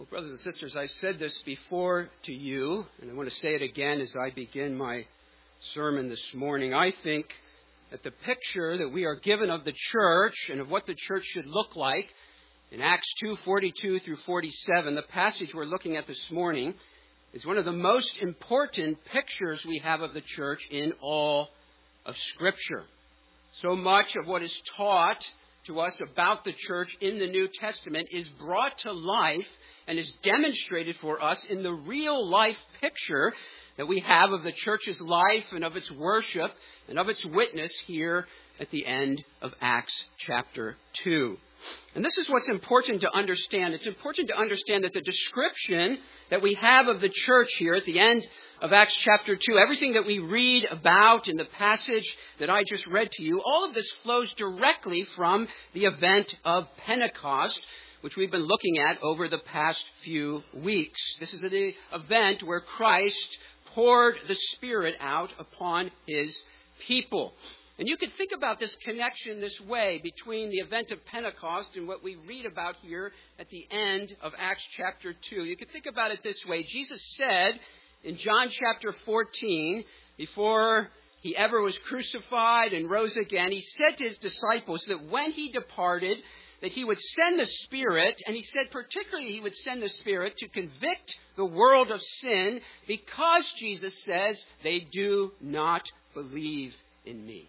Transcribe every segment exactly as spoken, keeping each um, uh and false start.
Brothers and sisters, I said this before to you, and I want to say it again as I begin my sermon this morning. I think that the picture that we are given of the church and of what the church should look like in Acts two, forty-two through forty-seven, the passage we're looking at this morning, is one of the most important pictures we have of the church in all of Scripture. So much of what is taught to us about the church in the New Testament is brought to life and is demonstrated for us in the real life picture that we have of the church's life and of its worship and of its witness here at the end of Acts chapter two. And this is what's important to understand. It's important to understand that the description that we have of the church here at the end of Acts chapter two, everything that we read about in the passage that I just read to you, all of this flows directly from the event of Pentecost, which we've been looking at over the past few weeks. This is an event where Christ poured the Spirit out upon His people. And you could think about this connection this way between the event of Pentecost and what we read about here at the end of Acts chapter two. You could think about it this way. Jesus said in John chapter fourteen, before He ever was crucified and rose again, He said to His disciples that when He departed, that He would send the Spirit, and He said particularly He would send the Spirit to convict the world of sin because, Jesus says, they do not believe in Me.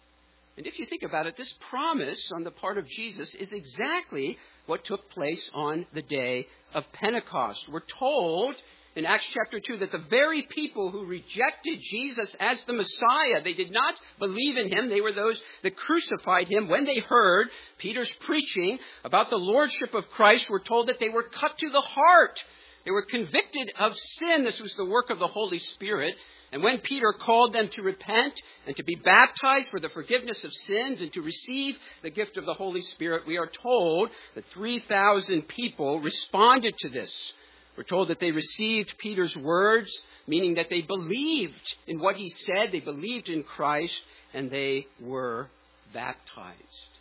And if you think about it, this promise on the part of Jesus is exactly what took place on the day of Pentecost. We're told in Acts chapter two that the very people who rejected Jesus as the Messiah, they did not believe in Him. They were those that crucified Him. When they heard Peter's preaching about the lordship of Christ, were told that they were cut to the heart. They were convicted of sin. This was the work of the Holy Spirit. And when Peter called them to repent and to be baptized for the forgiveness of sins and to receive the gift of the Holy Spirit, we are told that three thousand people responded to this. We're told that they received Peter's words, meaning that they believed in what he said, they believed in Christ, and they were baptized.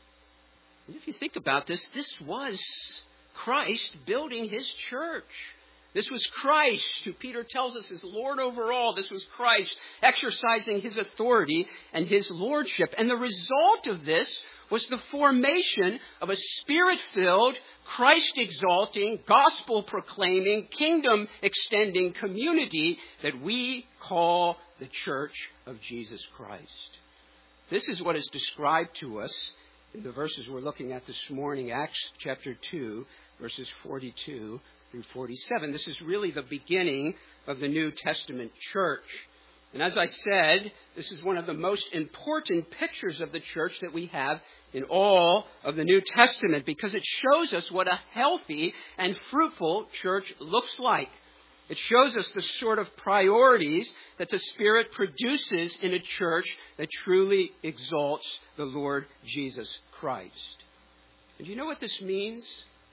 And if you think about this, this was Christ building His church. This was Christ, who Peter tells us is Lord over all. This was Christ exercising His authority and His lordship. And the result of this was the formation of a Spirit-filled, Christ-exalting, gospel-proclaiming, kingdom-extending community that we call the Church of Jesus Christ. This is what is described to us in the verses we're looking at this morning, Acts chapter two, verses forty-two through forty-seven. This is really the beginning of the New Testament church. And as I said, this is one of the most important pictures of the church that we have in all of the New Testament because it shows us what a healthy and fruitful church looks like. It shows us the sort of priorities that the Spirit produces in a church that truly exalts the Lord Jesus Christ. And do you know what this means?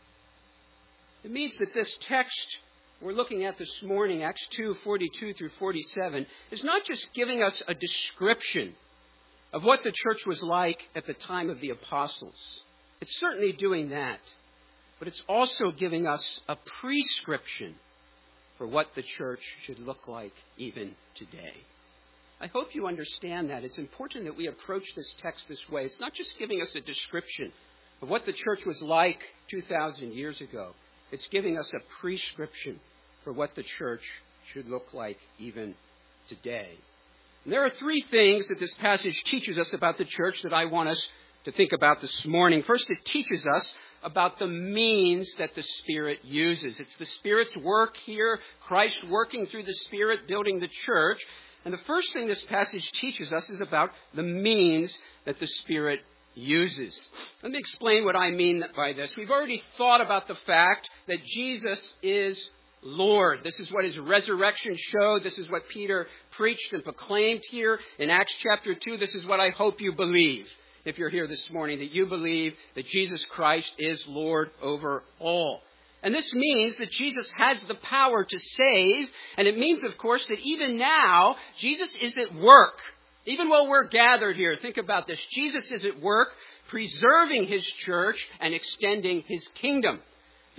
It means that this text we're looking at this morning, Acts two, forty-two through forty-seven, is not just giving us a description of what the church was like at the time of the apostles. It's certainly doing that. But it's also giving us a prescription for what the church should look like even today. I hope you understand that. It's important that we approach this text this way. It's not just giving us a description of what the church was like two thousand years ago. It's giving us a prescription for what the church should look like even today. And there are three things that this passage teaches us about the church that I want us to think about this morning. First, it teaches us about the means that the Spirit uses. It's the Spirit's work here, Christ working through the Spirit, building the church. And the first thing this passage teaches us is about the means that the Spirit uses. Let me explain what I mean by this. We've already thought about the fact that Jesus is Lord. This is what His resurrection showed. This is what Peter preached and proclaimed here in Acts chapter two. This is what I hope you believe if you're here this morning, that you believe that Jesus Christ is Lord over all. And this means that Jesus has the power to save. And it means, of course, that even now, Jesus is at work. Even while we're gathered here, think about this. Jesus is at work preserving His church and extending His kingdom.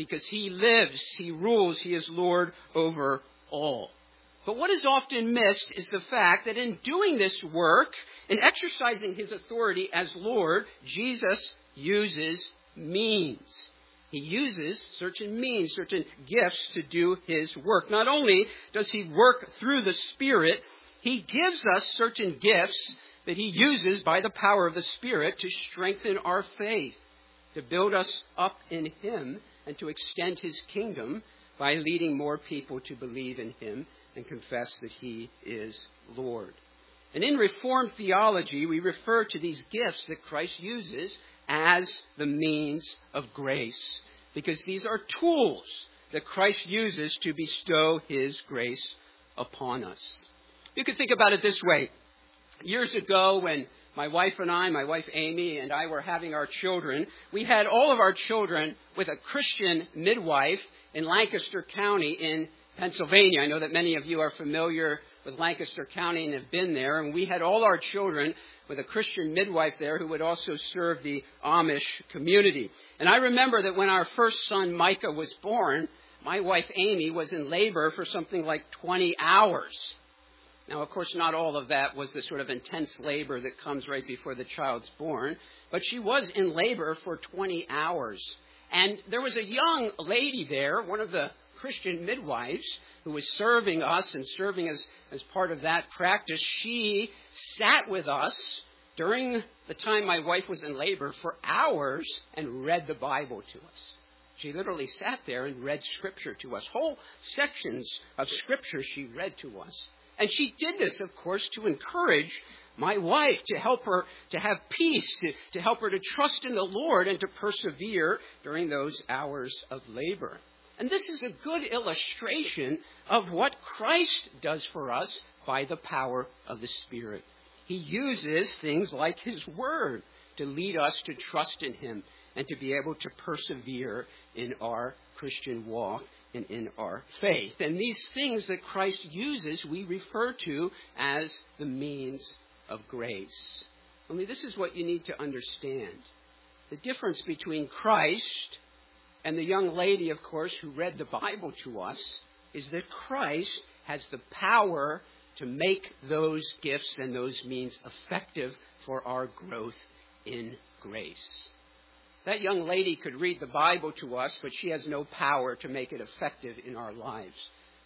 because he lives, he rules, he is Lord over all. But what is often missed is the fact that in doing this work, in exercising his authority as Lord, Jesus uses means. He uses certain means, certain gifts to do his work. Not only does he work through the Spirit, he gives us certain gifts that he uses by the power of the Spirit to strengthen our faith, to build us up in him, and to extend his kingdom by leading more people to believe in him and confess that he is Lord. And in Reformed theology, we refer to these gifts that Christ uses as the means of grace, because these are tools that Christ uses to bestow his grace upon us. You can think about it this way. Years ago, when my wife and I, my wife Amy, and I were having our children, we had all of our children with a Christian midwife in Lancaster County in Pennsylvania. I know that many of you are familiar with Lancaster County and have been there. And we had all our children with a Christian midwife there who would also serve the Amish community. And I remember that when our first son, Micah, was born, my wife Amy was in labor for something like twenty hours. Now, of course, not all of that was the sort of intense labor that comes right before the child's born, but she was in labor for twenty hours. And there was a young lady there, one of the Christian midwives, who was serving us and serving as, as part of that practice. She sat with us during the time my wife was in labor for hours and read the Bible to us. She literally sat there and read Scripture to us. Whole sections of Scripture she read to us. And she did this, of course, to encourage my wife, to help her to have peace, to, to help her to trust in the Lord and to persevere during those hours of labor. And this is a good illustration of what Christ does for us by the power of the Spirit. He uses things like his word to lead us to trust in him and to be able to persevere in our Christian walk and in our faith. And these things that Christ uses, we refer to as the means of grace. Only this is what you need to understand. The difference between Christ and the young lady, of course, who read the Bible to us, is that Christ has the power to make those gifts and those means effective for our growth in grace. That young lady could read the Bible to us, but she has no power to make it effective in our lives.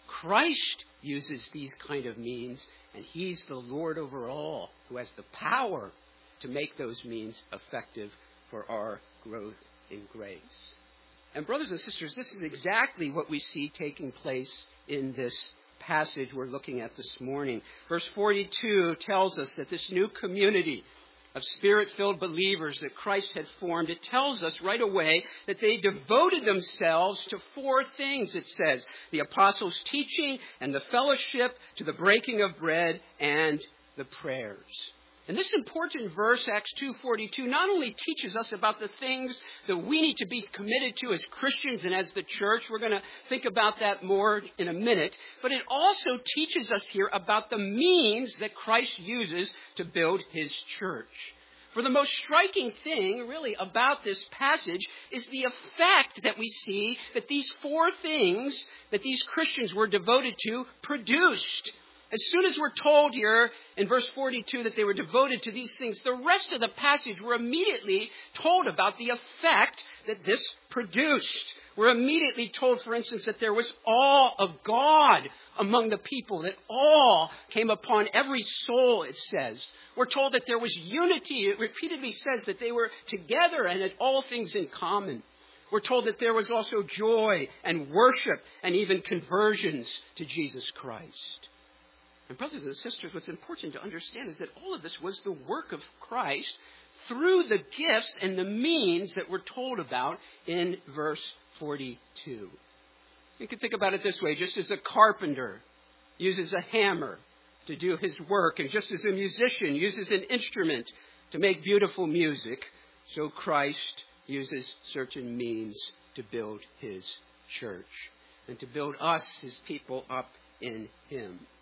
Christ uses these kind of means, and he's the Lord over all, who has the power to make those means effective for our growth in grace. And brothers and sisters, this is exactly what we see taking place in this passage we're looking at this morning. Verse forty-two tells us that this new community of Spirit-filled believers that Christ had formed, it tells us right away that they devoted themselves to four things, it says. The apostles' teaching and the fellowship, to the breaking of bread and the prayers. And this important verse, Acts two forty-two, not only teaches us about the things that we need to be committed to as Christians and as the church, we're going to think about that more in a minute, but it also teaches us here about the means that Christ uses to build his church. For the most striking thing, really, about this passage is the effect that we see that these four things that these Christians were devoted to produced. As soon as we're told here in verse forty-two that they were devoted to these things, the rest of the passage we're immediately told about the effect that this produced. We're immediately told, for instance, that there was awe of God among the people, that awe came upon every soul, it says. We're told that there was unity. It repeatedly says that they were together and had all things in common. We're told that there was also joy and worship and even conversions to Jesus Christ. And brothers and sisters, what's important to understand is that all of this was the work of Christ through the gifts and the means that we're told about in verse forty-two. You can think about it this way. Just as a carpenter uses a hammer to do his work, and just as a musician uses an instrument to make beautiful music, so Christ uses certain means to build his church and to build us, his people, up in him.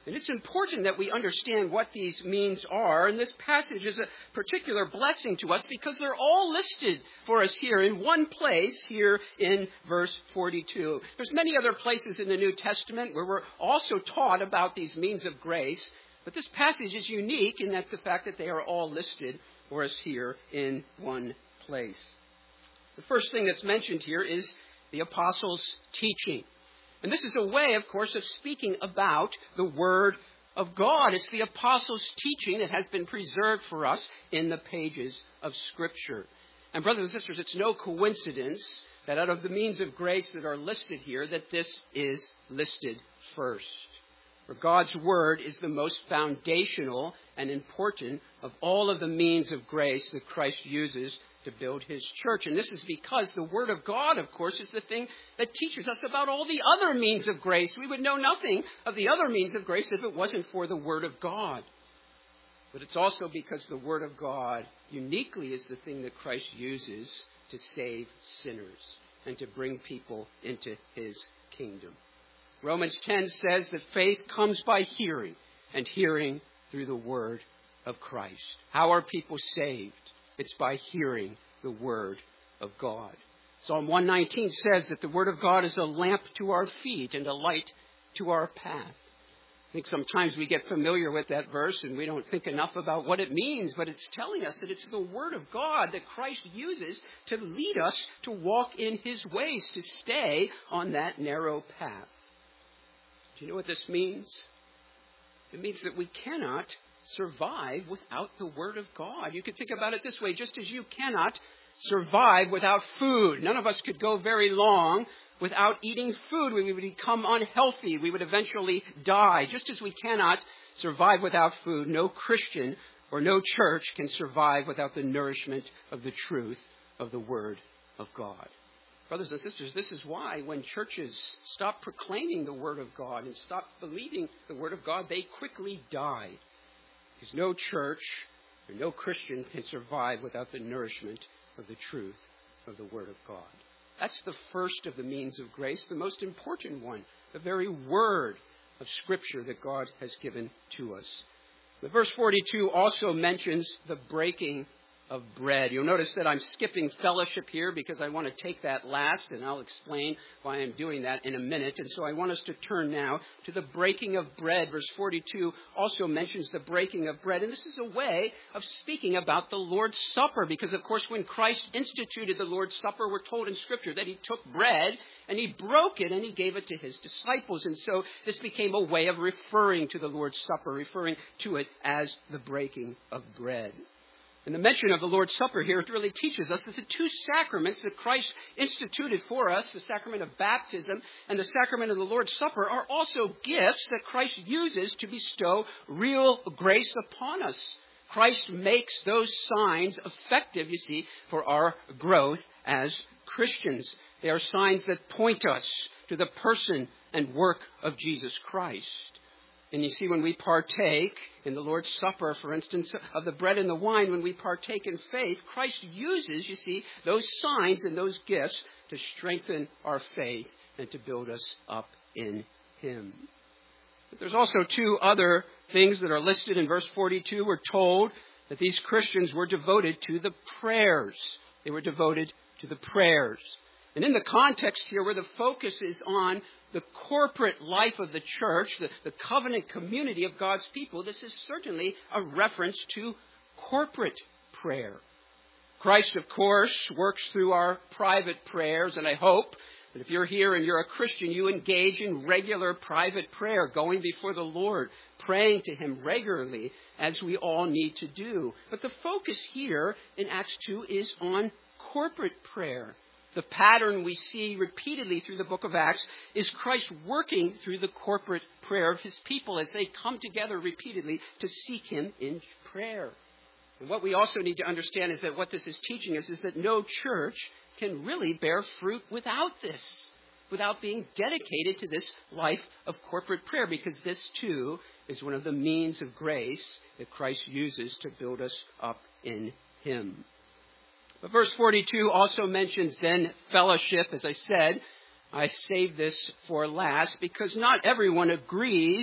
And it's important that we understand what these means are. And this passage is a particular blessing to us because they're all listed for us here in one place here in verse forty-two. There's many other places in the New Testament where we're also taught about these means of grace. But this passage is unique in that the fact that they are all listed for us here in one place. The first thing that's mentioned here is the apostles' teaching. And this is a way, of course, of speaking about the Word of God. It's the apostles' teaching that has been preserved for us in the pages of Scripture. And brothers and sisters, it's no coincidence that out of the means of grace that are listed here, that this is listed first. For God's Word is the most foundational and important of all of the means of grace that Christ uses to build His church. And this is because the Word of God, of course, is the thing that teaches us about all the other means of grace. We would know nothing of the other means of grace if it wasn't for the Word of God. But it's also because the Word of God uniquely is the thing that Christ uses to save sinners and to bring people into His kingdom. Romans ten says that faith comes by hearing, and hearing through the Word of Christ. How are people saved? It's by hearing the Word of God. Psalm one nineteen says that the Word of God is a lamp to our feet and a light to our path. I think sometimes we get familiar with that verse and we don't think enough about what it means, but it's telling us that it's the Word of God that Christ uses to lead us to walk in His ways, to stay on that narrow path. Do you know what this means? It means that we cannot survive without the Word of God. You could think about it this way, just as you cannot survive without food. None of us could go very long without eating food. We would become unhealthy. We would eventually die. Just as we cannot survive without food, no Christian or no church can survive without the nourishment of the truth of the Word of God. Brothers and sisters, this is why when churches stop proclaiming the Word of God and stop believing the Word of God, they quickly die. Because no church or no Christian can survive without the nourishment of the truth of the Word of God. That's the first of the means of grace, the most important one, the very Word of Scripture that God has given to us. The verse forty-two also mentions the breaking of bread. You'll notice that I'm skipping fellowship here because I want to take that last, and I'll explain why I'm doing that in a minute. And so I want us to turn now to the breaking of bread. Verse forty-two also mentions the breaking of bread. And this is a way of speaking about the Lord's Supper, because, of course, when Christ instituted the Lord's Supper, we're told in Scripture that He took bread and He broke it and He gave it to His disciples. And so this became a way of referring to the Lord's Supper, referring to it as the breaking of bread. And the mention of the Lord's Supper here, it really teaches us that the two sacraments that Christ instituted for us, the sacrament of baptism and the sacrament of the Lord's Supper, are also gifts that Christ uses to bestow real grace upon us. Christ makes those signs effective, you see, for our growth as Christians. They are signs that point us to the person and work of Jesus Christ. And you see, when we partake in the Lord's Supper, for instance, of the bread and the wine, when we partake in faith, Christ uses, you see, those signs and those gifts to strengthen our faith and to build us up in Him. But there's also two other things that are listed in verse forty-two. We're told that these Christians were devoted to the prayers. They were devoted to the prayers. And in the context here where the focus is on the corporate life of the church, the, the covenant community of God's people, this is certainly a reference to corporate prayer. Christ, of course, works through our private prayers, and I hope that if you're here and you're a Christian, you engage in regular private prayer, going before the Lord, praying to Him regularly, as we all need to do. But the focus here in Acts two is on corporate prayer. The pattern we see repeatedly through the book of Acts is Christ working through the corporate prayer of His people as they come together repeatedly to seek Him in prayer. And what we also need to understand is that what this is teaching us is that no church can really bear fruit without this, without being dedicated to this life of corporate prayer, because this too is one of the means of grace that Christ uses to build us up in Him. But verse forty-two also mentions then fellowship. As I said, I saved this for last because not everyone agrees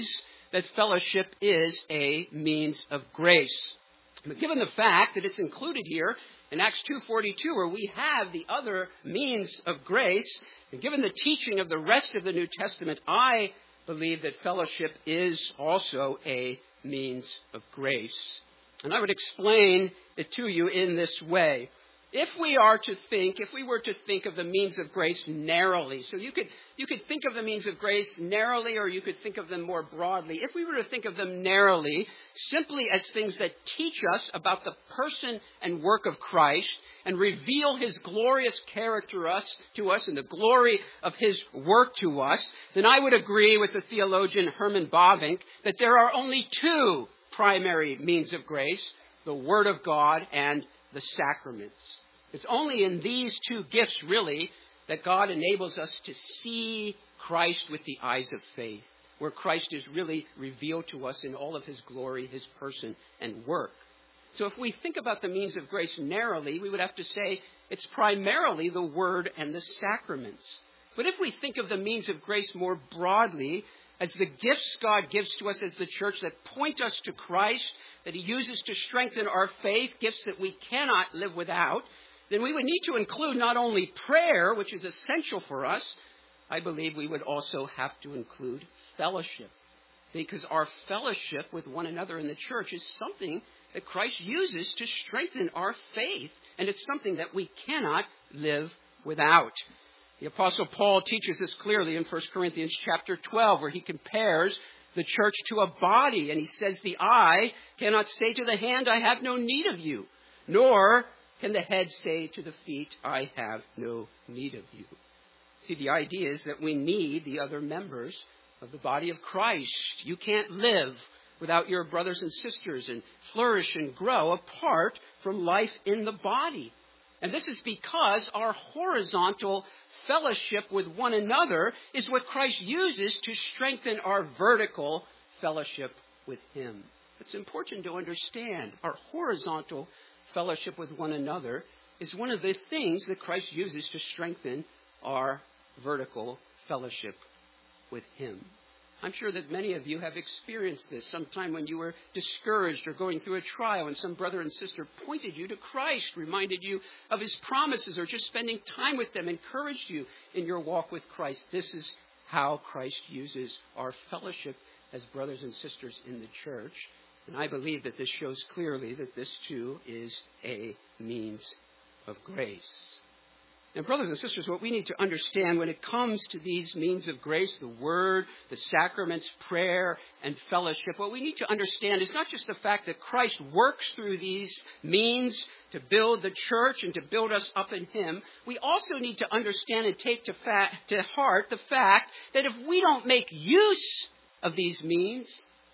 that fellowship is a means of grace. But given the fact that it's included here in Acts two forty-two, where we have the other means of grace, and given the teaching of the rest of the New Testament, I believe that fellowship is also a means of grace. And I would explain it to you in this way. If we are to think, if we were to think of the means of grace narrowly, so you could you could think of the means of grace narrowly, or you could think of them more broadly. If we were to think of them narrowly, simply as things that teach us about the person and work of Christ and reveal his glorious character us, to us and the glory of his work to us, then I would agree with the theologian Herman Bavinck that there are only two primary means of grace, the Word of God and the sacraments. It's only in these two gifts, really, that God enables us to see Christ with the eyes of faith, where Christ is really revealed to us in all of his glory, his person, and work. So if we think about the means of grace narrowly, we would have to say it's primarily the Word and the sacraments. But if we think of the means of grace more broadly, as the gifts God gives to us as the church that point us to Christ, that he uses to strengthen our faith, gifts that we cannot live without, then we would need to include not only prayer, which is essential for us, I believe we would also have to include fellowship. Because our fellowship with one another in the church is something that Christ uses to strengthen our faith, and it's something that we cannot live without. The Apostle Paul teaches this clearly in First Corinthians chapter twelve, where he compares the church to a body, and he says, the eye cannot say to the hand, I have no need of you, nor can the head say to the feet, I have no need of you. See, the idea is that we need the other members of the body of Christ. You can't live without your brothers and sisters and flourish and grow apart from life in the body. And this is because our horizontal fellowship with one another is what Christ uses to strengthen our vertical fellowship with him. It's important to understand our horizontal fellowship with one another is one of the things that Christ uses to strengthen our vertical fellowship with him. I'm sure that many of you have experienced this sometime when you were discouraged or going through a trial and some brother and sister pointed you to Christ, reminded you of his promises, or just spending time with them encouraged you in your walk with Christ. This is how Christ uses our fellowship as brothers and sisters in the church. And I believe that this shows clearly that this too is a means of grace. And brothers and sisters, what we need to understand when it comes to these means of grace, the Word, the sacraments, prayer, and fellowship, what we need to understand is not just the fact that Christ works through these means to build the church and to build us up in him. We also need to understand and take to, fa- to heart the fact that if we don't make use of these means,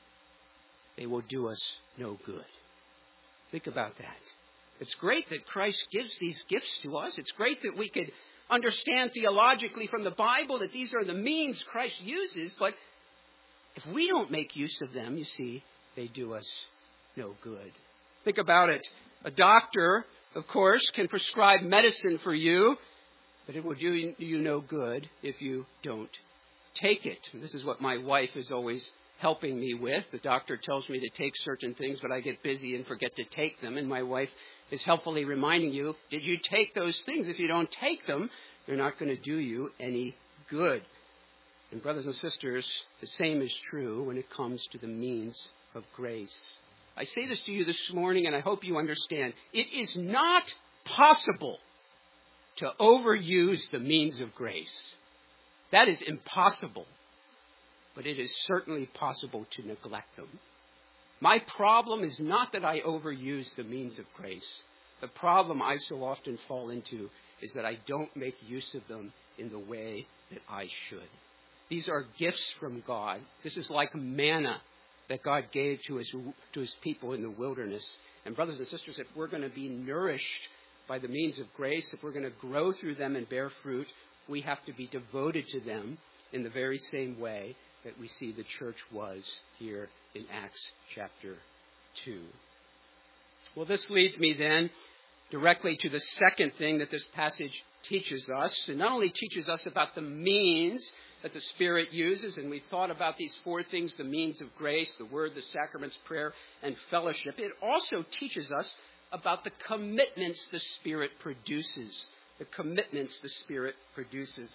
they will do us no good. Think about that. It's great that Christ gives these gifts to us. It's great that we could understand theologically from the Bible that these are the means Christ uses. But if we don't make use of them, you see, they do us no good. Think about it. A doctor, of course, can prescribe medicine for you, but it will do you no good if you don't take it. And this is what my wife is always helping me with. The doctor tells me to take certain things, but I get busy and forget to take them. And my wife is helpfully reminding you, did you take those things? If you don't take them, they're not going to do you any good. And brothers and sisters, the same is true when it comes to the means of grace. I say this to you this morning, and I hope you understand. It is not possible to overuse the means of grace. That is impossible. But it is certainly possible to neglect them. My problem is not that I overuse the means of grace. The problem I so often fall into is that I don't make use of them in the way that I should. These are gifts from God. This is like manna that God gave to his, to his people in the wilderness. And brothers and sisters, if we're going to be nourished by the means of grace, if we're going to grow through them and bear fruit, we have to be devoted to them in the very same way that we see the church was here in Acts chapter two. Well, this leads me then directly to the second thing that this passage teaches us. It not only teaches us about the means that the Spirit uses, and we thought about these four things, the means of grace, the Word, the sacraments, prayer, and fellowship. It also teaches us about the commitments the Spirit produces. The commitments the Spirit produces.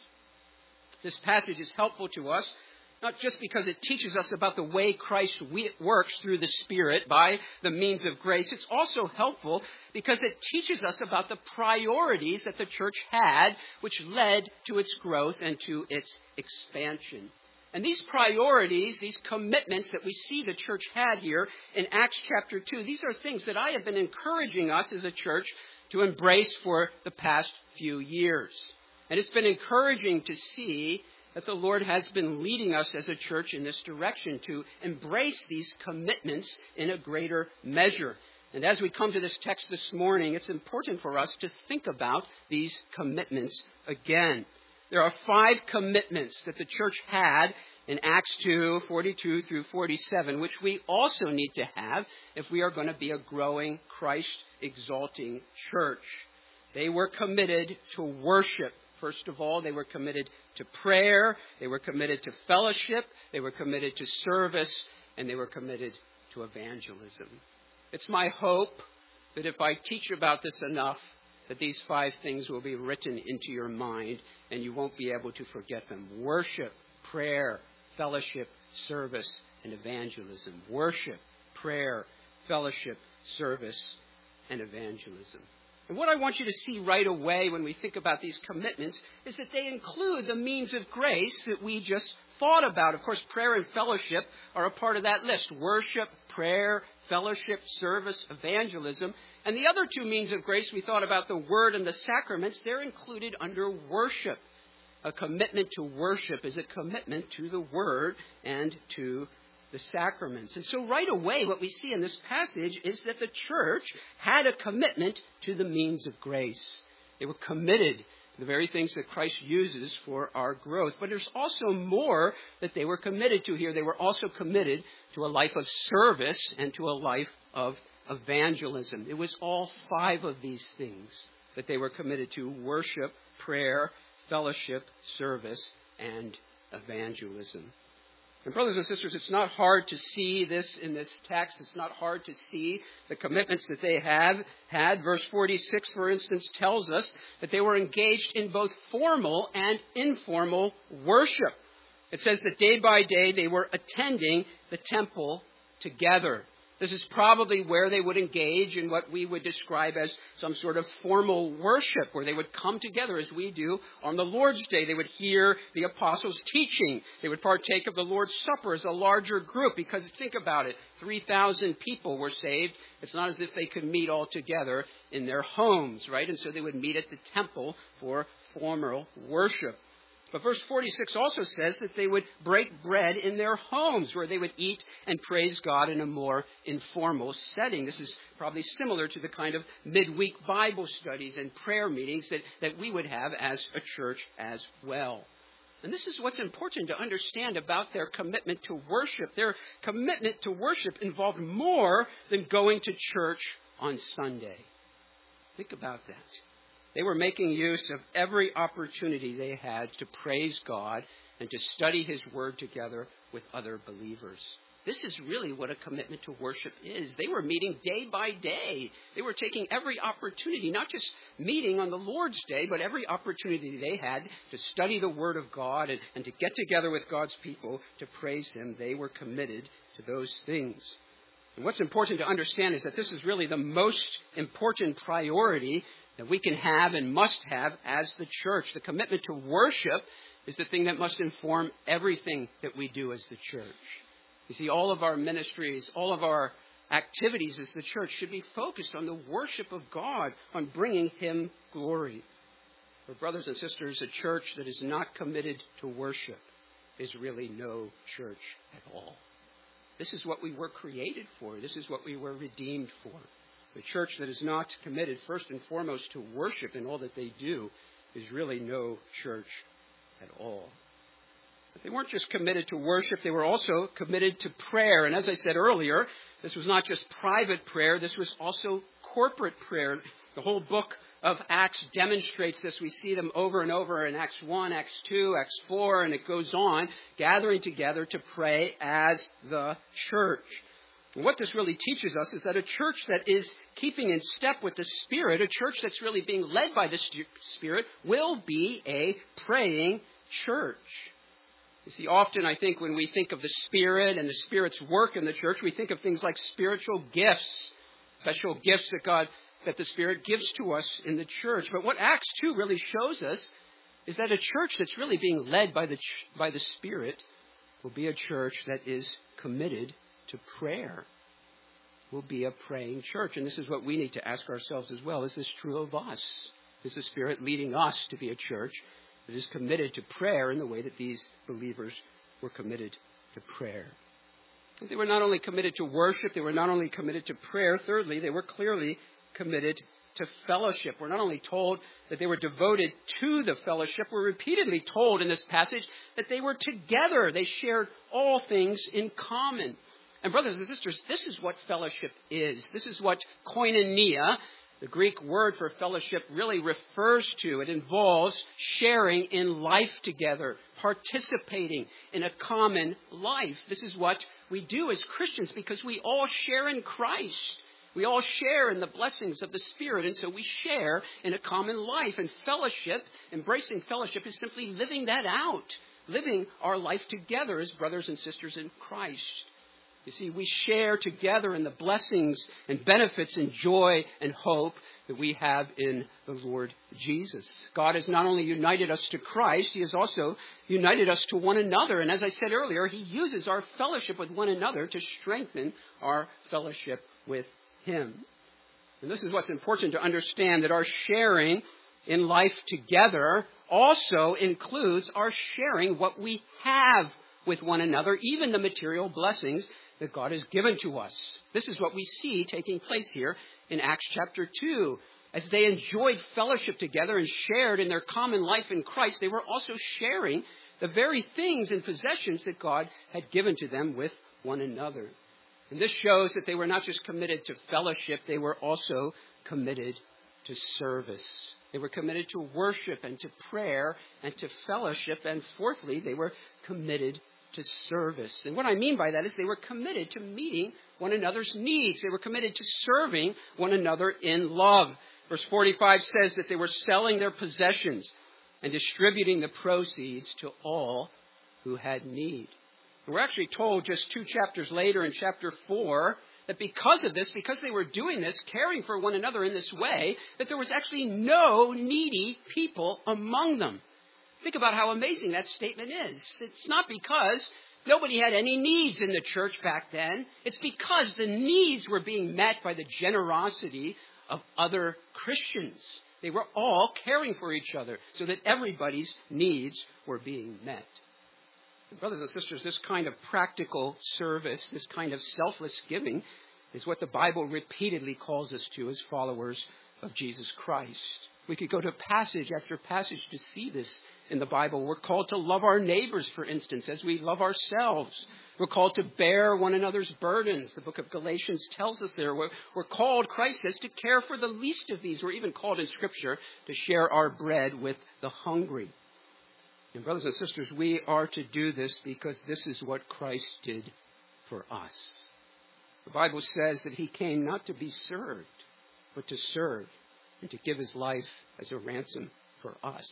This passage is helpful to us, not just because it teaches us about the way Christ works through the Spirit by the means of grace. It's also helpful because it teaches us about the priorities that the church had, which led to its growth and to its expansion. And these priorities, these commitments that we see the church had here in Acts chapter two, these are things that I have been encouraging us as a church to embrace for the past few years. And it's been encouraging to see that the Lord has been leading us as a church in this direction to embrace these commitments in a greater measure. And as we come to this text this morning, it's important for us to think about these commitments again. There are five commitments that the church had in Acts two, forty-two through forty-seven, which we also need to have if we are going to be a growing, Christ-exalting church. They were committed to worship. First of all, they were committed to prayer, they were committed to fellowship, they were committed to service, and they were committed to evangelism. It's my hope that if I teach about this enough, that these five things will be written into your mind and you won't be able to forget them. Worship, prayer, fellowship, service, and evangelism. Worship, prayer, fellowship, service, and evangelism. And what I want you to see right away when we think about these commitments is that they include the means of grace that we just thought about. Of course, prayer and fellowship are a part of that list. Worship, prayer, fellowship, service, evangelism. And the other two means of grace, we thought about the Word and the sacraments, they're included under worship. A commitment to worship is a commitment to the Word and to the sacraments. And so right away, what we see in this passage is that the church had a commitment to the means of grace. They were committed to the very things that Christ uses for our growth. But there's also more that they were committed to here. They were also committed to a life of service and to a life of evangelism. It was all five of these things that they were committed to: worship, prayer, fellowship, service, and evangelism. And brothers and sisters, it's not hard to see this in this text. It's not hard to see the commitments that they have had. Verse forty-six, for instance, tells us that they were engaged in both formal and informal worship. It says that day by day they were attending the temple together. This is probably where they would engage in what we would describe as some sort of formal worship, where they would come together as we do on the Lord's Day. They would hear the apostles' teaching. They would partake of the Lord's Supper as a larger group, because think about it, three thousand people were saved. It's not as if they could meet all together in their homes, right? And so they would meet at the temple for formal worship. But verse forty-six also says that they would break bread in their homes, where they would eat and praise God in a more informal setting. This is probably similar to the kind of midweek Bible studies and prayer meetings that, that we would have as a church as well. And this is what's important to understand about their commitment to worship. Their commitment to worship involved more than going to church on Sunday. Think about that. They were making use of every opportunity they had to praise God and to study His Word together with other believers. This is really what a commitment to worship is. They were meeting day by day. They were taking every opportunity, not just meeting on the Lord's Day, but every opportunity they had to study the Word of God and, and to get together with God's people to praise Him. They were committed to those things. And what's important to understand is that this is really the most important priority that we can have and must have as the church. The commitment to worship is the thing that must inform everything that we do as the church. You see, all of our ministries, all of our activities as the church should be focused on the worship of God, on bringing Him glory. For brothers and sisters, a church that is not committed to worship is really no church at all. This is what we were created for. This is what we were redeemed for. The church that is not committed first and foremost to worship in all that they do is really no church at all. But they weren't just committed to worship, they were also committed to prayer. And as I said earlier, this was not just private prayer, this was also corporate prayer. The whole book of Acts demonstrates this. We see them over and over in Acts one, Acts two, Acts four, and it goes on, gathering together to pray as the church. And what this really teaches us is that a church that is keeping in step with the Spirit, a church that's really being led by the Spirit, will be a praying church. You see, often I think when we think of the Spirit and the Spirit's work in the church, we think of things like spiritual gifts, special gifts that God that the Spirit gives to us in the church. But what Acts two really shows us is that a church that's really being led by the by the Spirit will be a church that is committed to prayer. Will be a praying church. And this is what we need to ask ourselves as well. Is this true of us? Is the Spirit leading us to be a church that is committed to prayer in the way that these believers were committed to prayer? They were not only committed to worship, they were not only committed to prayer. Thirdly, they were clearly committed to fellowship. We're not only told that they were devoted to the fellowship, we're repeatedly told in this passage that they were together. They shared all things in common. And brothers and sisters, this is what fellowship is. This is what koinonia, the Greek word for fellowship, really refers to. It involves sharing in life together, participating in a common life. This is what we do as Christians because we all share in Christ. We all share in the blessings of the Spirit, and so we share in a common life. And fellowship, embracing fellowship, is simply living that out, living our life together as brothers and sisters in Christ. You see, we share together in the blessings and benefits and joy and hope that we have in the Lord Jesus. God has not only united us to Christ, He has also united us to one another. And as I said earlier, He uses our fellowship with one another to strengthen our fellowship with Him. And this is what's important to understand, that our sharing in life together also includes our sharing what we have with one another, even the material blessings that God has given to us. This is what we see taking place here in Acts chapter two. As they enjoyed fellowship together and shared in their common life in Christ, they were also sharing the very things and possessions that God had given to them with one another. And this shows that they were not just committed to fellowship, they were also committed to service. They were committed to worship and to prayer and to fellowship. And fourthly, they were committed to service. And what I mean by that is they were committed to meeting one another's needs. They were committed to serving one another in love. Verse forty-five says that they were selling their possessions and distributing the proceeds to all who had need. And we're actually told just two chapters later in chapter four that because of this, because they were doing this, caring for one another in this way, that there was actually no needy people among them. Think about how amazing that statement is. It's not because nobody had any needs in the church back then. It's because the needs were being met by the generosity of other Christians. They were all caring for each other so that everybody's needs were being met. And brothers and sisters, this kind of practical service, this kind of selfless giving is what the Bible repeatedly calls us to as followers of Jesus Christ. We could go to passage after passage to see this in the Bible. We're called to love our neighbors, for instance, as we love ourselves. We're called to bear one another's burdens. The book of Galatians tells us there. We're, we're called, Christ says, to care for the least of these. We're even called in Scripture to share our bread with the hungry. And brothers and sisters, we are to do this because this is what Christ did for us. The Bible says that He came not to be served, but to serve and to give His life as a ransom for us.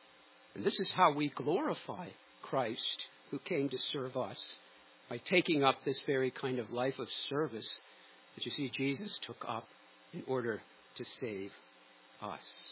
And this is how we glorify Christ, who came to serve us, by taking up this very kind of life of service that you see Jesus took up in order to save us.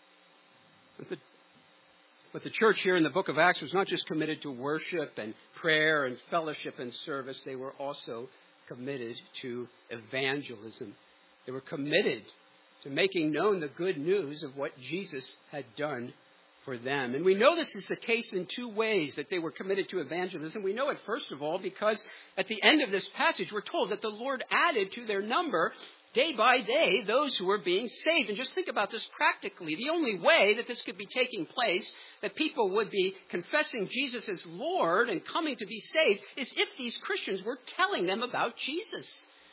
But the, but the church here in the book of Acts was not just committed to worship and prayer and fellowship and service. They were also committed to evangelism. They were committed to making known the good news of what Jesus had done for them. And we know this is the case in two ways, that they were committed to evangelism. We know it, first of all, because at the end of this passage, we're told that the Lord added to their number day by day those who were being saved. And just think about this practically. The only way that this could be taking place, that people would be confessing Jesus as Lord and coming to be saved, is if these Christians were telling them about Jesus.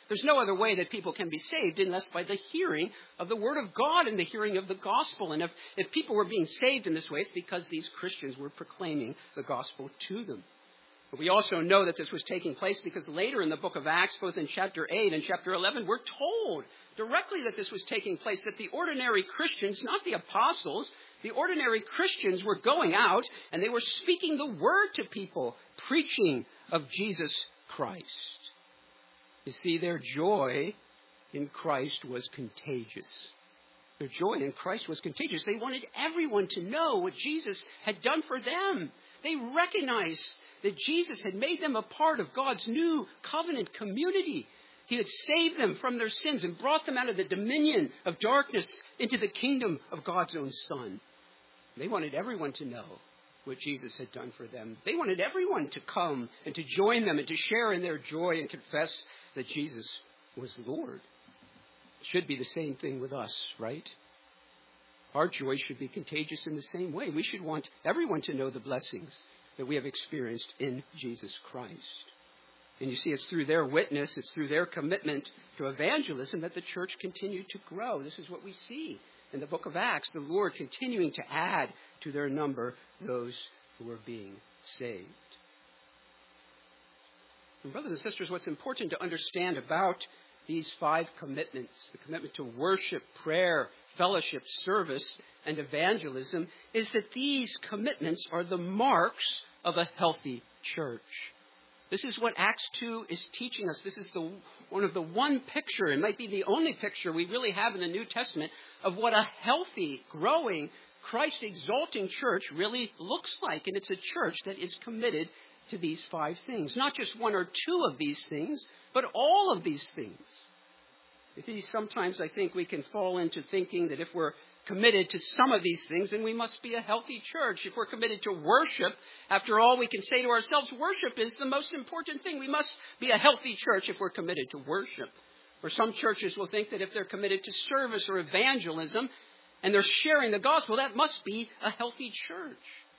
There's no other way that people can be saved unless by the hearing of the Word of God and the hearing of the gospel. And if, if people were being saved in this way, it's because these Christians were proclaiming the gospel to them. But we also know that this was taking place because later in the book of Acts, both in chapter eight and chapter eleven, we're told directly that this was taking place, that the ordinary Christians, not the apostles, the ordinary Christians were going out and they were speaking the word to people, preaching of Jesus Christ. You see, their joy in Christ was contagious. Their joy in Christ was contagious. They wanted everyone to know what Jesus had done for them. They recognized that Jesus had made them a part of God's new covenant community. He had saved them from their sins and brought them out of the dominion of darkness into the kingdom of God's own Son. They wanted everyone to know what Jesus had done for them. They wanted everyone to come and to join them and to share in their joy and confess that Jesus was Lord. It should be the same thing with us, right? Our joy should be contagious in the same way. We should want everyone to know the blessings that we have experienced in Jesus Christ. And you see, it's through their witness, it's through their commitment to evangelism that the church continued to grow. This is what we see in the book of Acts, the Lord continuing to add to their number those who are being saved. And brothers and sisters, what's important to understand about these five commitments, the commitment to worship, prayer, fellowship, service, and evangelism, is that these commitments are the marks of a healthy church. This is what Acts two is teaching us. This is the one of the one picture, it might be the only picture we really have in the New Testament of what a healthy, growing, Christ-exalting church really looks like. And it's a church that is committed to these five things. Not just one or two of these things, but all of these things. Sometimes I think we can fall into thinking that if we're committed to some of these things, then we must be a healthy church. If we're committed to worship, after all, we can say to ourselves, worship is the most important thing. We must be a healthy church if we're committed to worship. Or some churches will think that if they're committed to service or evangelism and they're sharing the gospel, that must be a healthy church.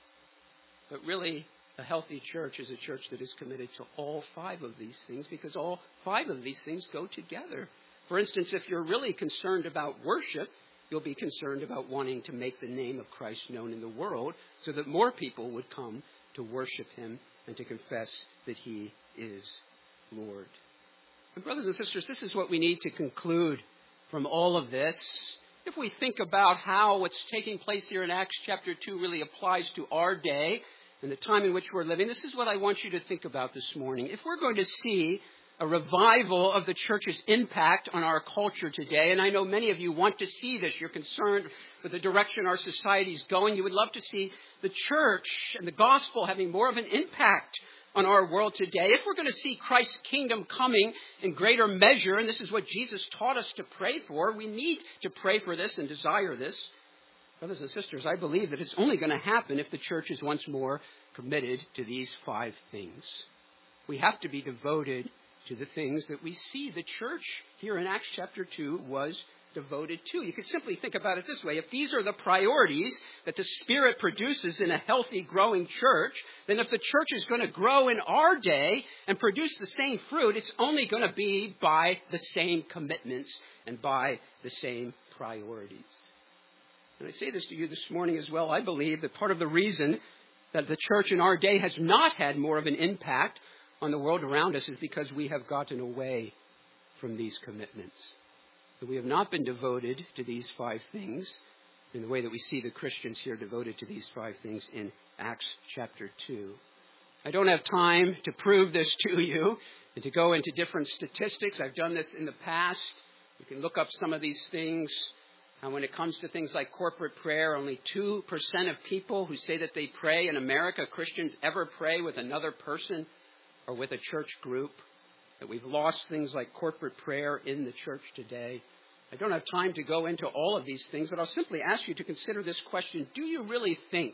But really, a healthy church is a church that is committed to all five of these things, because all five of these things go together. For instance, if you're really concerned about worship, you'll be concerned about wanting to make the name of Christ known in the world so that more people would come to worship him and to confess that he is Lord. And brothers and sisters, this is what we need to conclude from all of this. If we think about how what's taking place here in Acts chapter two really applies to our day and the time in which we're living, this is what I want you to think about this morning. If we're going to see a revival of the church's impact on our culture today, and I know many of you want to see this. You're concerned with the direction our society is going. You would love to see the church and the gospel having more of an impact on our world today. If we're going to see Christ's kingdom coming in greater measure, and this is what Jesus taught us to pray for, we need to pray for this and desire this. Brothers and sisters, I believe that it's only going to happen if the church is once more committed to these five things. We have to be devoted to the things that we see the church here in Acts chapter two was devoted to. You could simply think about it this way. If these are the priorities that the Spirit produces in a healthy, growing church, then if the church is going to grow in our day and produce the same fruit, it's only going to be by the same commitments and by the same priorities. And I say this to you this morning as well. I believe that part of the reason that the church in our day has not had more of an impact on the world around us is because we have gotten away from these commitments. That we have not been devoted to these five things in the way that we see the Christians here devoted to these five things in Acts chapter two. I don't have time to prove this to you and to go into different statistics. I've done this in the past. You can look up some of these things. And when it comes to things like corporate prayer, only two percent of people who say that they pray in America, Christians, ever pray with another person or with a church group. That we've lost things like corporate prayer in the church today. I don't have time to go into all of these things, but I'll simply ask you to consider this question. Do you really think,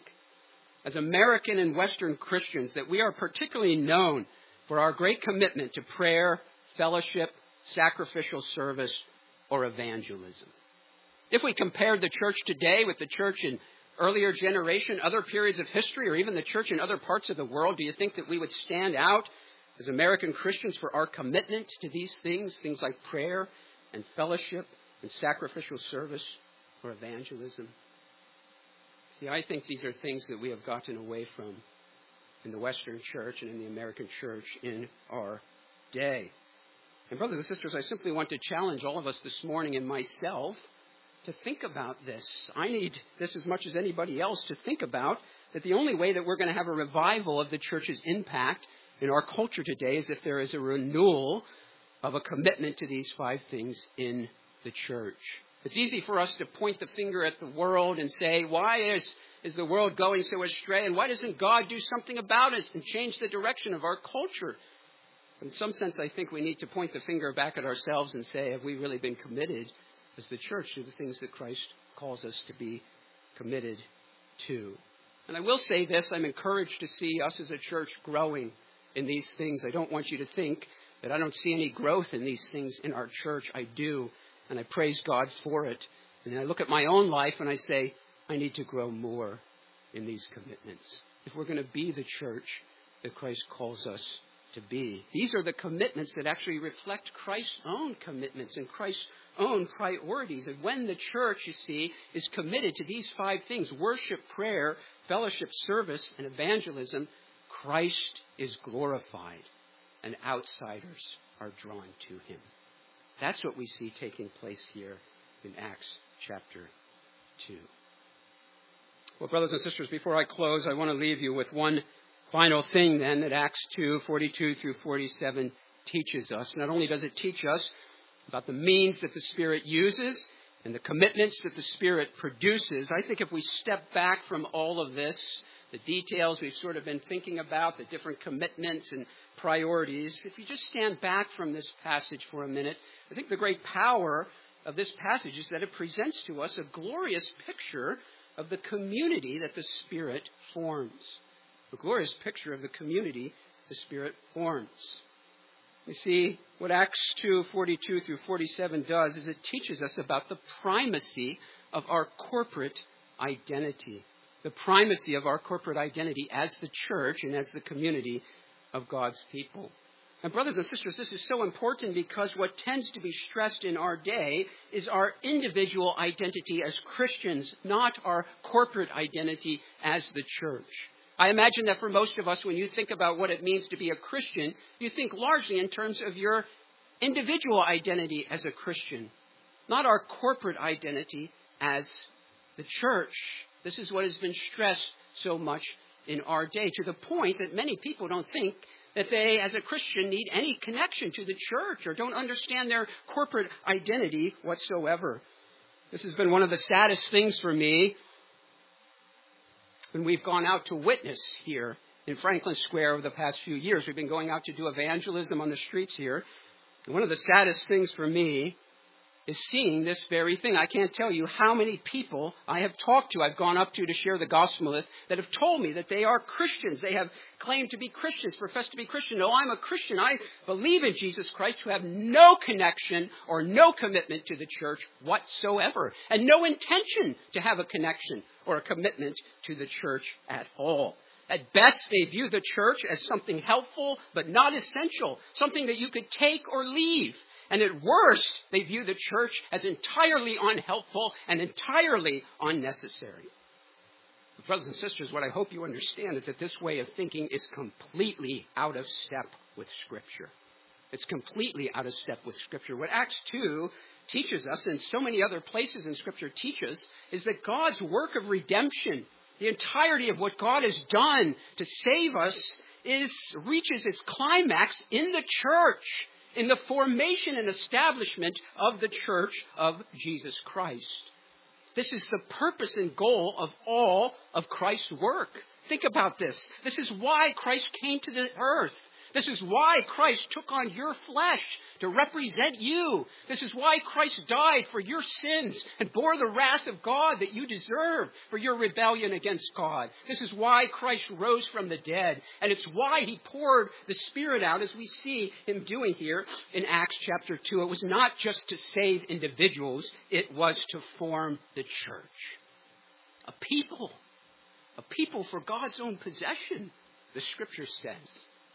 as American and Western Christians, that we are particularly known for our great commitment to prayer, fellowship, sacrificial service, or evangelism? If we compared the church today with the church in earlier generation, other periods of history, or even the church in other parts of the world, do you think that we would stand out as American Christians for our commitment to these things, things like prayer and fellowship and sacrificial service or evangelism? See, I think these are things that we have gotten away from in the Western church and in the American church in our day. And brothers and sisters, I simply want to challenge all of us this morning and myself to think about this. I need this as much as anybody else to think about that the only way that we're going to have a revival of the church's impact in our culture today is if there is a renewal of a commitment to these five things in the church. It's easy for us to point the finger at the world and say, why is, is the world going so astray? And why doesn't God do something about it and change the direction of our culture? But in some sense, I think we need to point the finger back at ourselves and say, have we really been committed as the church to the things that Christ calls us to be committed to? And I will say this, I'm encouraged to see us as a church growing in these things. I don't want you to think that I don't see any growth in these things in our church. I do, and I praise God for it. And I look at my own life and I say, I need to grow more in these commitments if we're going to be the church that Christ calls us to be. These are the commitments that actually reflect Christ's own commitments and Christ's own priorities. And when the church, you see, is committed to these five things, worship, prayer, fellowship, service, and evangelism, Christ is glorified and outsiders are drawn to him. That's what we see taking place here in Acts chapter two. Well, brothers and sisters, before I close, I want to leave you with one final thing then that Acts two, forty-two through forty-seven teaches us. Not only does it teach us about the means that the Spirit uses and the commitments that the Spirit produces, I think if we step back from all of this, the details we've sort of been thinking about, the different commitments and priorities, if you just stand back from this passage for a minute, I think the great power of this passage is that it presents to us a glorious picture of the community that the Spirit forms. A glorious picture of the community the Spirit forms. You see, what Acts two, forty-two through forty-seven does is it teaches us about the primacy of our corporate identity. The primacy of our corporate identity as the church and as the community of God's people. And brothers and sisters, this is so important because what tends to be stressed in our day is our individual identity as Christians, not our corporate identity as the church. I imagine that for most of us, when you think about what it means to be a Christian, you think largely in terms of your individual identity as a Christian, not our corporate identity as the church. This is what has been stressed so much in our day, to the point that many people don't think that they, as a Christian, need any connection to the church or don't understand their corporate identity whatsoever. This has been one of the saddest things for me when we've gone out to witness here in Franklin Square over the past few years. We've been going out to do evangelism on the streets here. And one of the saddest things for me is seeing this very thing. I can't tell you how many people I have talked to, I've gone up to to share the gospel with, that have told me that they are Christians. They have claimed to be Christians, profess to be Christian. No, I'm a Christian. I believe in Jesus Christ, who have no connection or no commitment to the church whatsoever, and no intention to have a connection or a commitment to the church at all. At best, they view the church as something helpful but not essential, something that you could take or leave. And at worst, they view the church as entirely unhelpful and entirely unnecessary. But brothers and sisters, what I hope you understand is that this way of thinking is completely out of step with Scripture. It's completely out of step with Scripture. What Acts two teaches us, and so many other places in Scripture teach us, is that God's work of redemption, the entirety of what God has done to save us, is reaches its climax in the church, in the formation and establishment of the church of Jesus Christ. This is the purpose and goal of all of Christ's work. Think about this. This is why Christ came to the earth. This is why Christ took on your flesh to represent you. This is why Christ died for your sins and bore the wrath of God that you deserve for your rebellion against God. This is why Christ rose from the dead. And it's why he poured the Spirit out, as we see him doing here in Acts chapter two. It was not just to save individuals. It was to form the church. A people. A people for God's own possession, the Scripture says.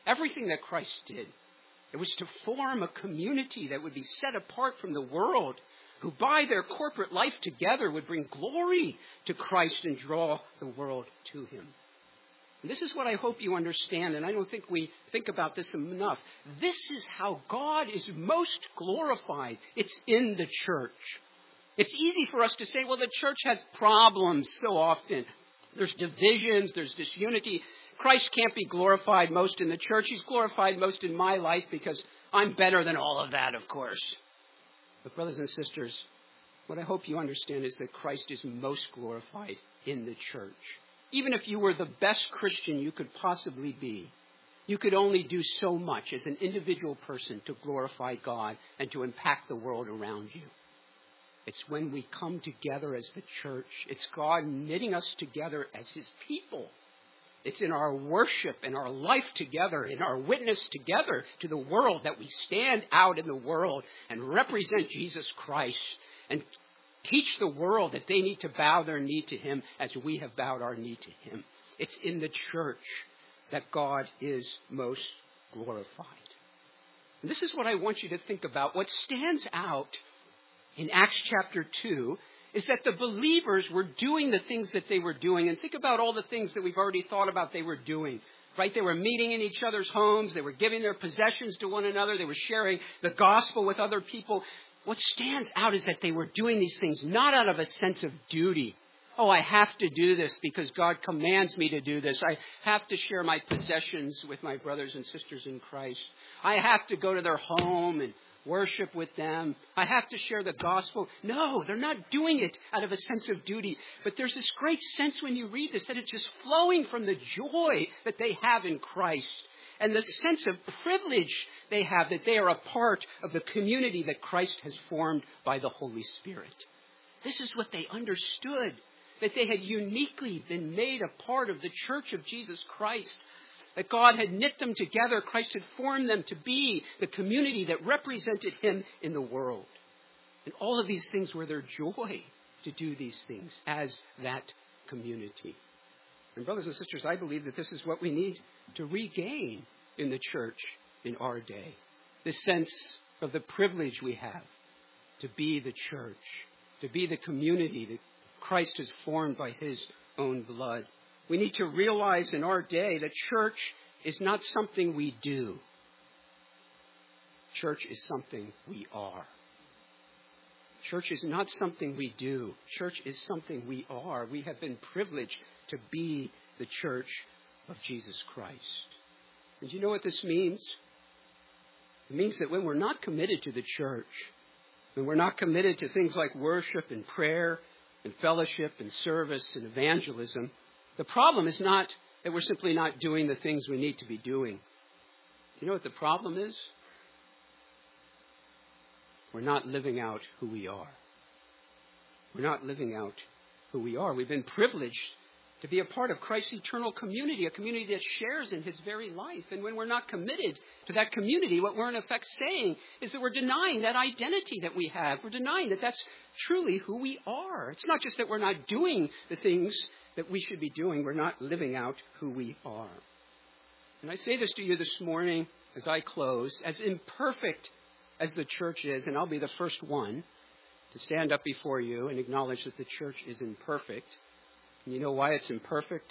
everything that Christ did. It was to form a community that would be set apart from the world, who by their corporate life together would bring glory to Christ and draw the world to him. And this is what I hope you understand, and I don't think we think about this enough. This is how God is most glorified. It's in the church. It's easy for us to say, well, the church has problems so often. There's divisions, there's disunity. Christ can't be glorified most in the church. He's glorified most in my life because I'm better than all of that, of course. But brothers and sisters, what I hope you understand is that Christ is most glorified in the church. Even if you were the best Christian you could possibly be, you could only do so much as an individual person to glorify God and to impact the world around you. It's when we come together as the church. It's God knitting us together as his people. It's in our worship, in our life together, in our witness together to the world that we stand out in the world and represent Jesus Christ and teach the world that they need to bow their knee to him as we have bowed our knee to him. It's in the church that God is most glorified. And this is what I want you to think about. What stands out in Acts chapter two is that the believers were doing the things that they were doing. And think about all the things that we've already thought about they were doing. Right? They were meeting in each other's homes. They were giving their possessions to one another. They were sharing the gospel with other people. What stands out is that they were doing these things not out of a sense of duty. Oh, I have to do this because God commands me to do this. I have to share my possessions with my brothers and sisters in Christ. I have to go to their home and worship with them. I have to share the gospel. No, they're not doing it out of a sense of duty. But there's this great sense when you read this that it's just flowing from the joy that they have in Christ and the sense of privilege they have that they are a part of the community that Christ has formed by the Holy Spirit. This is what they understood, that they had uniquely been made a part of the church of Jesus Christ. That God had knit them together. Christ had formed them to be the community that represented him in the world. And all of these things were their joy to do these things as that community. And brothers and sisters, I believe that this is what we need to regain in the church in our day. This sense of the privilege we have to be the church, to be the community that Christ has formed by his own blood. We need to realize in our day that church is not something we do. Church is something we are. Church is not something we do. Church is something we are. We have been privileged to be the church of Jesus Christ. And you know what this means? It means that when we're not committed to the church, when we're not committed to things like worship and prayer and fellowship and service and evangelism, the problem is not that we're simply not doing the things we need to be doing. You know what the problem is? We're not living out who we are. We're not living out who we are. We've been privileged to be a part of Christ's eternal community, a community that shares in his very life. And when we're not committed to that community, what we're in effect saying is that we're denying that identity that we have. We're denying that that's truly who we are. It's not just that we're not doing the things that we should be doing. We're not living out who we are. And I say this to you this morning as I close, as imperfect as the church is, and I'll be the first one to stand up before you and acknowledge that the church is imperfect. And you know why it's imperfect?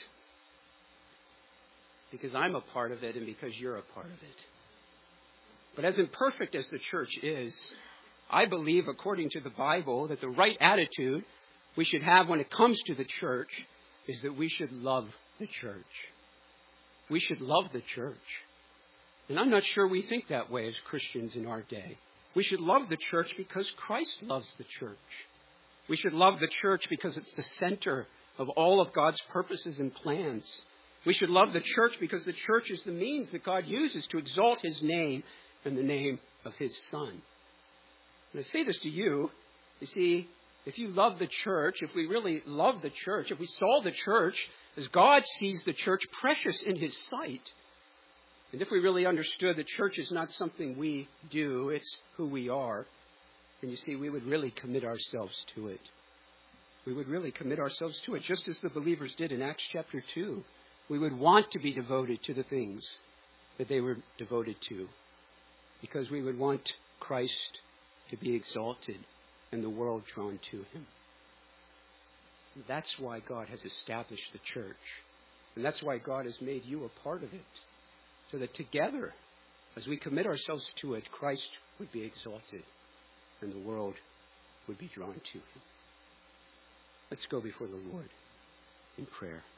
Because I'm a part of it and because you're a part of it. But as imperfect as the church is, I believe, according to the Bible, that the right attitude we should have when it comes to the church is that we should love the church. We should love the church. And I'm not sure we think that way as Christians in our day. We should love the church because Christ loves the church. We should love the church because it's the center of all of God's purposes and plans. We should love the church because the church is the means that God uses to exalt his name and the name of his Son. And I say this to you, you see, if you love the church, if we really love the church, if we saw the church as God sees the church precious in his sight, and if we really understood the church is not something we do, it's who we are, then you see, we would really commit ourselves to it. We would really commit ourselves to it, just as the believers did in Acts chapter two. We would want to be devoted to the things that they were devoted to, because we would want Christ to be exalted and the world drawn to him. That's why God has established the church. And that's why God has made you a part of it. So that together, as we commit ourselves to it, Christ would be exalted and the world would be drawn to him. Let's go before the Lord in prayer.